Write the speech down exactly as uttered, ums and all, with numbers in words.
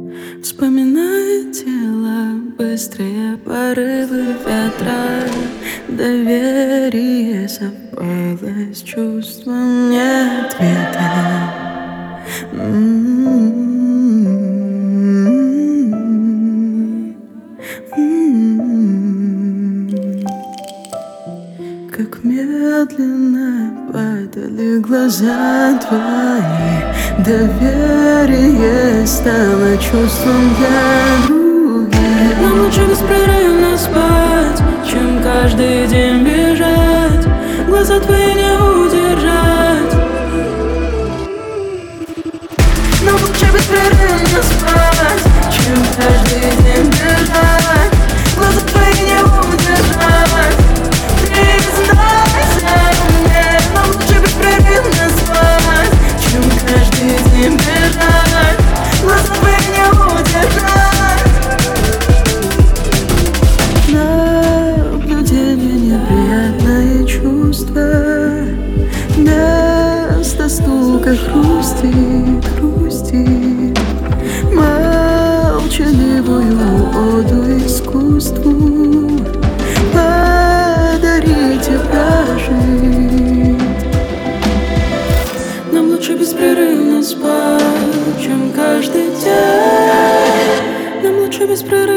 Вспоминает тело, быстрые порывы ветра. Доверие совпало с чувством нет ответа. М-м-м. Как медленно падали глаза твои. Доверие стало чувством для других. Нам лучше беспрерывно спать, чем каждый день бежать. Глаза твои не удержать. Нам лучше беспрерывно спать, чем каждый день бежать. Глаза твои не удержать. Признайся мне, нам лучше беспрерывно спать, чем каждый день бежать. Глаза твои не удержать. Наблюдение, неприятное чувство. Место стука хрустит, хрустит. Молчаливую оду искусству подарить и прожить. Нам лучше беспрерывно спать, чем каждый день. Нам лучше беспрерывно